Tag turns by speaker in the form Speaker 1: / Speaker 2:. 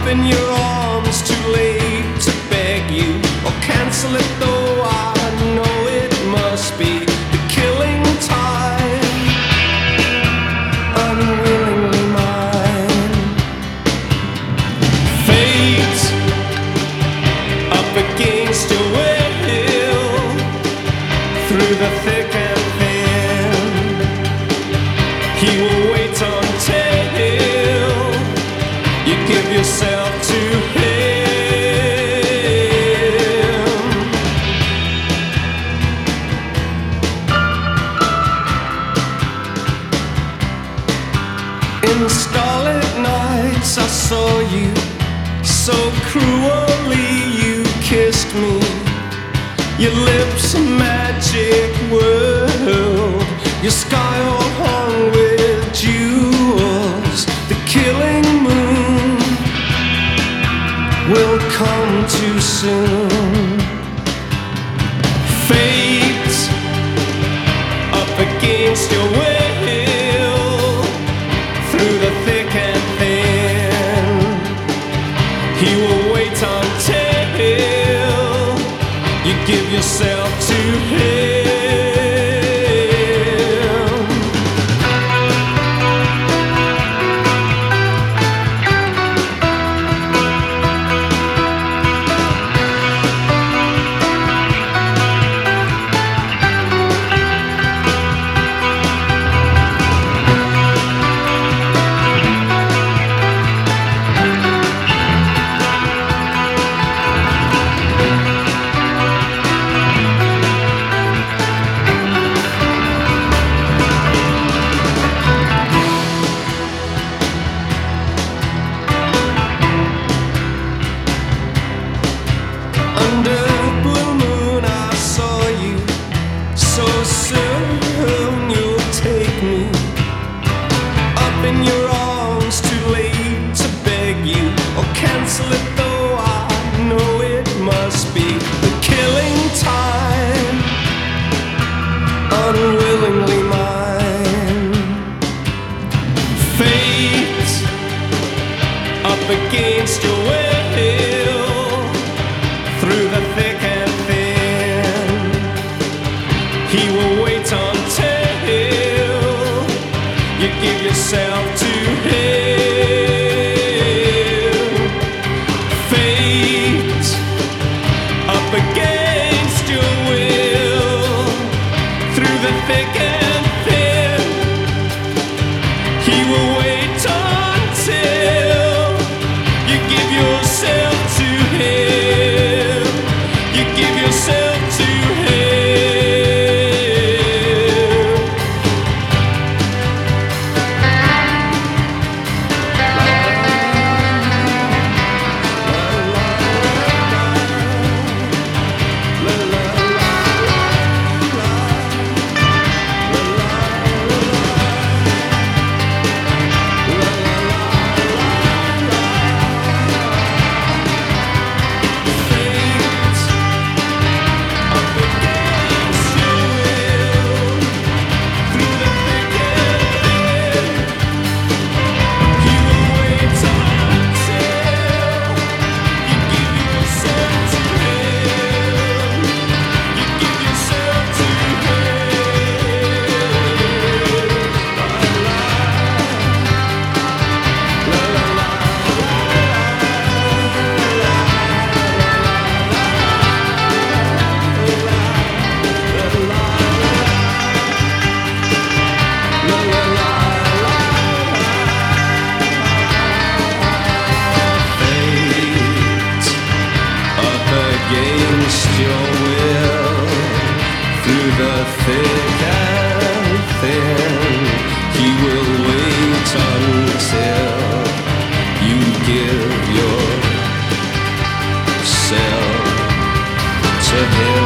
Speaker 1: in your arms, too late to beg you or cancel it, though I know it must be the killing time, unwillingly mine. Fate up against your will, through the thick and thin, he will wait until you give yourself to him. In the starlit nights I saw you, so cruelly you kissed me. Your lips a magic world, your sky all hung with jewels. The killing moon will come too soon. Fate up against your will, through the thick and thin, he will wait until you give yourself to him. Under blue moon I saw you, so soon you'll take me up in your arms, too late to beg you or cancel it, though I know it must be the killing time, unwillingly mine. Fate up against your will, through the thick and thin, he will wait until you give yourself to him. Fate up against your will, through the thick and thin, he will wait until you give yourself to him. You give yourself to him. Against your will, through the thick and thin, he will wait until you give yourself to him.